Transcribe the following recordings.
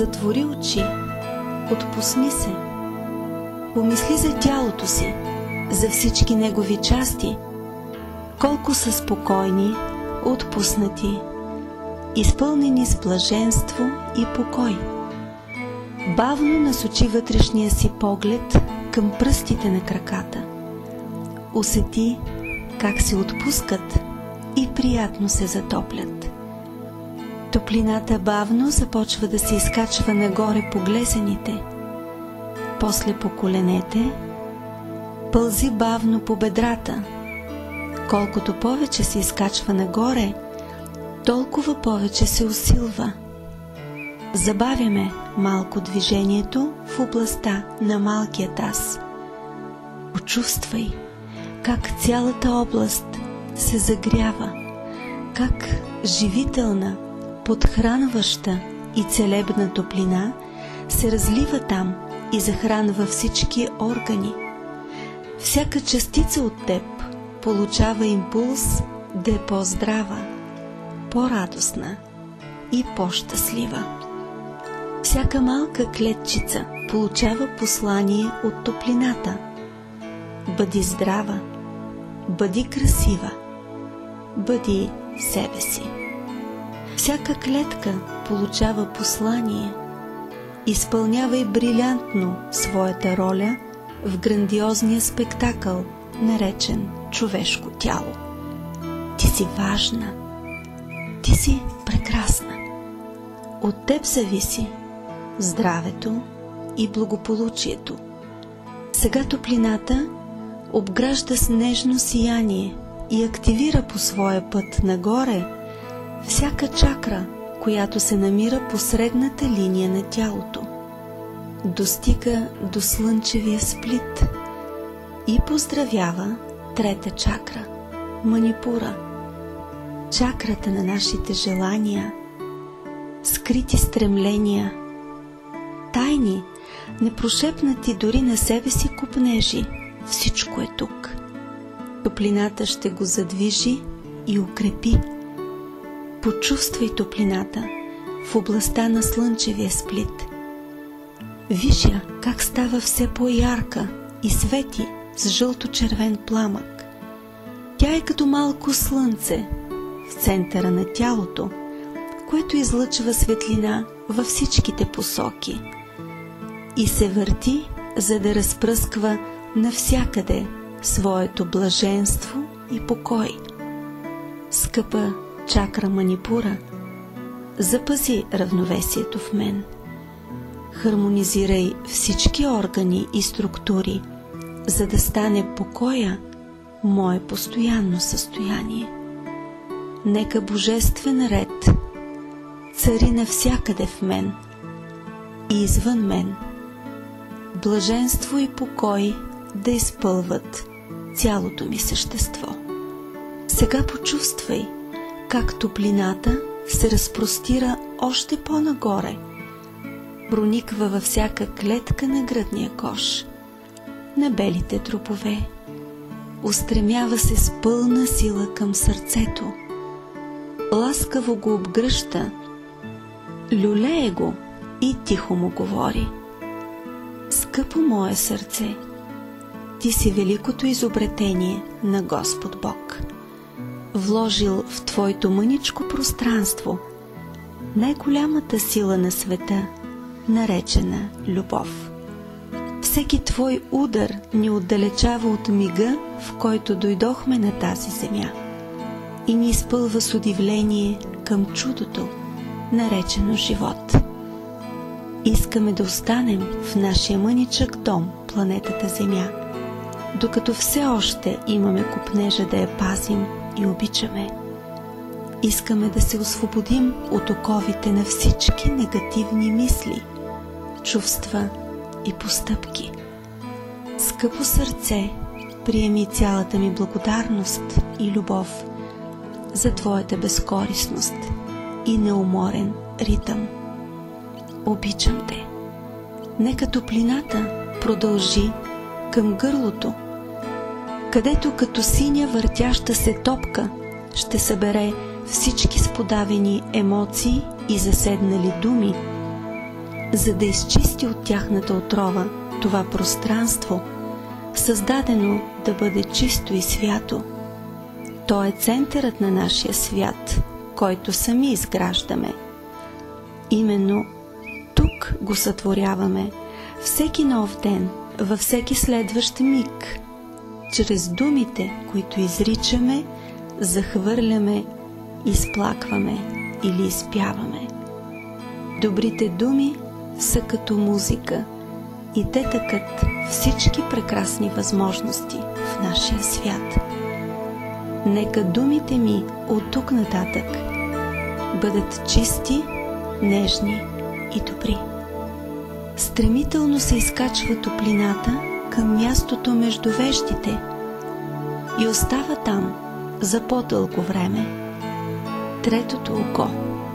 Затвори очи, отпусни се. Помисли за тялото си, за всички негови части, колко са спокойни, отпуснати, изпълнени с блаженство и покой. Бавно насочи вътрешния си поглед към пръстите на краката. Усети как се отпускат и приятно се затоплят. Топлината бавно започва да се изкачва нагоре по глезените, после по коленете, пълзи бавно по бедрата. Колкото повече се изкачва нагоре, толкова повече се усилва. Забавяме малко движението в областта на малкия таз. Почувствай как цялата област се загрява, как живителна, подхранваща и целебна топлина се разлива там и захранва всички органи. Всяка частица от теб получава импулс да е по-здрава, по-радостна и по-щастлива. Всяка малка клетчица получава послание от топлината. Бъди здрава, бъди красива, бъди себе си. Всяка клетка получава послание. Изпълнявай брилянтно своята роля в грандиозния спектакъл, наречен човешко тяло. Ти си важна. Ти си прекрасна. От теб зависи здравето и благополучието. Сега топлината обгражда с нежно сияние и активира по своя път нагоре всяка чакра, която се намира по средната линия на тялото. Достига до слънчевия сплит и поздравява трета чакра – Манипура, чакрата на нашите желания, скрити стремления, тайни, непрошепнати дори на себе си копнежи. Всичко е тук. Топлината ще го задвижи и укрепи. Почувствай топлината в областта на слънчевия сплит. Виж я как става все по-ярка и свети с жълто-червен пламък. Тя е като малко слънце в центъра на тялото, което излъчва светлина във всичките посоки и се върти, за да разпръсква навсякъде своето блаженство и покой. Скъпа чакра Манипура, запази равновесието в мен. Хармонизирай всички органи и структури, за да стане покоя мое постоянно състояние. Нека божествен ред цари навсякъде в мен и извън мен. Блаженство и покой да изпълват цялото ми същество. Сега почувствай как топлината се разпростира още по-нагоре, прониква във всяка клетка на гръдния кош, на белите трупове, устремява се с пълна сила към сърцето, ласкаво го обгръща, люлее го и тихо му говори: скъпо мое сърце, ти си великото изобретение на Господ Бог, вложил в твоето мъничко пространство най-голямата сила на света, наречена любов. Всеки твой удар ни отдалечава от мига, в който дойдохме на тази земя, и ни изпълва с удивление към чудото, наречено живот. Искаме да останем в нашия мъничък дом, планетата Земя, докато все още имаме копнежа да я пазим и обичаме. Искаме да се освободим от оковите на всички негативни мисли, чувства и постъпки. Скъпо сърце, приеми цялата ми благодарност и любов за твоята безкорисност и неуморен ритъм. Обичам те. Нека топлината продължи към гърлото, където като синя въртяща се топка ще събере всички сподавени емоции и заседнали думи, за да изчисти от тяхната отрова това пространство, създадено да бъде чисто и свято. То е центърът на нашия свят, който сами изграждаме. Именно тук го сътворяваме всеки нов ден, във всеки следващ миг, чрез думите, които изричаме, захвърляме, изплакваме или изпяваме. Добрите думи са като музика и те тъкат всички прекрасни възможности в нашия свят. Нека думите ми от тук нататък бъдат чисти, нежни и добри. Стремително се изкачва топлината към мястото между веждите и остава там за по-дълго време. Третото око,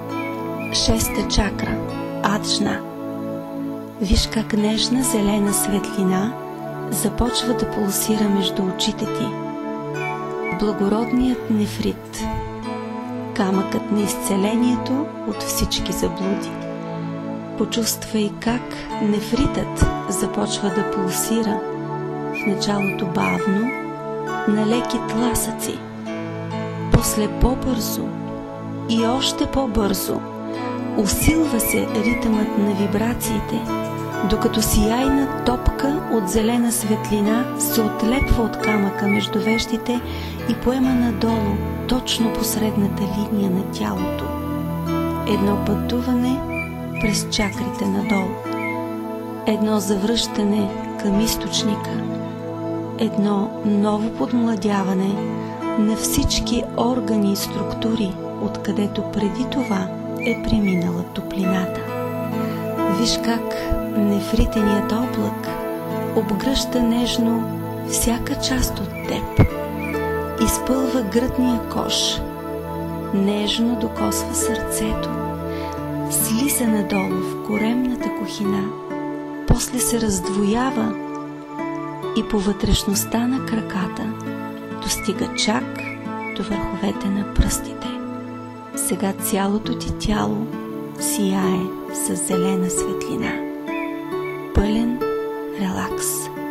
шеста чакра, аджна. Виж как нежна зелена светлина започва да пулсира между очите ти. Благородният нефрит, камъкът на изцелението от всички заблуди. Почувствай как нефритът започва да пулсира, в началото бавно, на леки тласъци, после по-бързо и още по-бързо. Усилва се ритъмът на вибрациите, докато сияйна топка от зелена светлина се отлепва от камъка между веждите и поема надолу, точно по средната линия на тялото. Едно пътуване през чакрите надолу, едно завръщане към източника, едно ново подмладяване на всички органи и структури, откъдето преди това е преминала топлината. Виж как нефритеният облак обгръща нежно всяка част от теб, изпълва гръдния кош, нежно докосва сърцето, слиза надолу в коремната кухина, после се раздвоява и по вътрешността на краката достига чак до върховете на пръстите. Сега цялото ти тяло сияе с зелена светлина. Пълен релакс.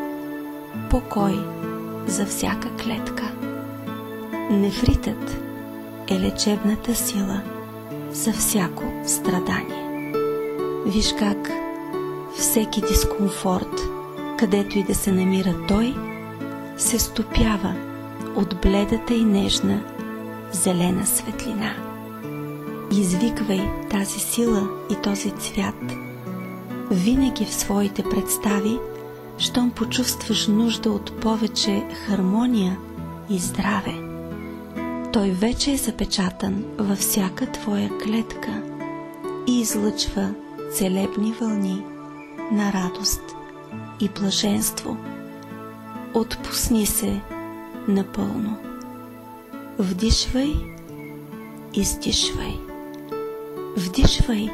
Покой за всяка клетка. Нефритът е лечебната сила за всяко страдание. Виж как всеки дискомфорт, където и да се намира той, се стопява от бледата и нежна зелена светлина. Извиквай тази сила и този цвят винаги в своите представи, щом почувстваш нужда от повече хармония и здраве. Той вече е запечатан във всяка твоя клетка и излъчва целебни вълни на радост и блаженство. Отпусни се напълно. Вдишвай, издишвай. Вдишвай,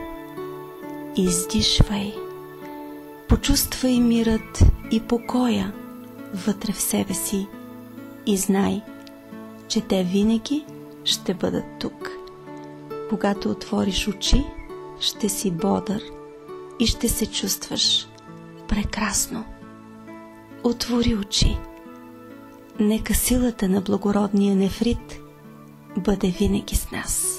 издишвай. Почувствай мирът и покоя вътре в себе си и знай, че те винаги ще бъдат тук. Когато отвориш очи, ще си бодър и ще се чувстваш прекрасно. Отвори очи. Нека силата на благородния нефрит бъде винаги с нас.